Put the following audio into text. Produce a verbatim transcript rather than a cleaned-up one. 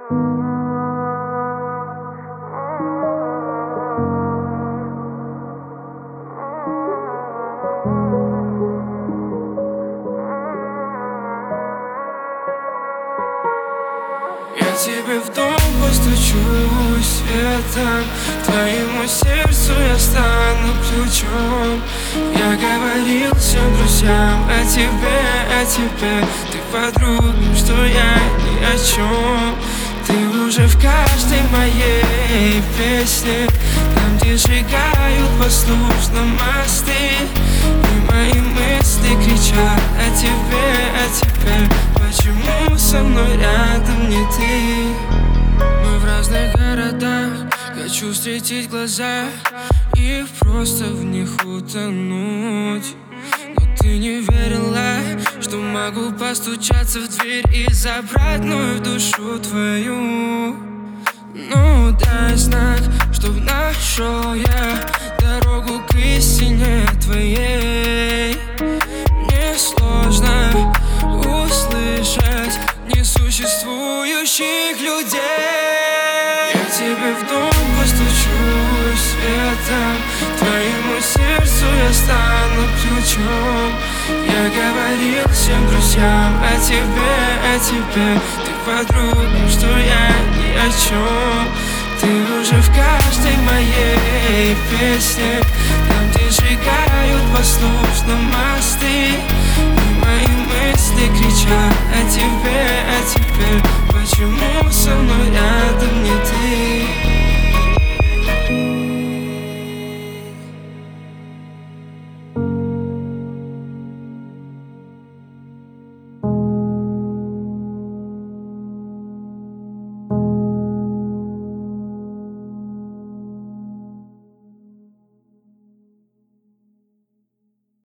Я тебе в дом постучусь светом, твоему сердцу я стану ключом. Я говорил всем друзьям о тебе, о тебе. Ты подругам, что я ни о чем. Ты уже в каждой моей песне, там, где сжигают послушно мосты. И мои мысли кричат о тебе, о тебе. Почему со мной рядом не ты? Мы в разных городах, хочу встретить глаза и просто в них утонуть. Но ты не верила, что могу постучаться в дверь и забрать вновь душу твою. Ну дай знак, чтоб нашел я дорогу к истине твоей. Мне сложно услышать несуществующих людей. Я тебе в дом постучусь светом, твоему сердцу я стану ключом. Я говорил всем друзьям о тебе, о тебе. Ты подругам, что я ни о чем. Ты уже в каждой моей песне, там, где сжигают послушно мосты. И мои мысли кричат о тебе,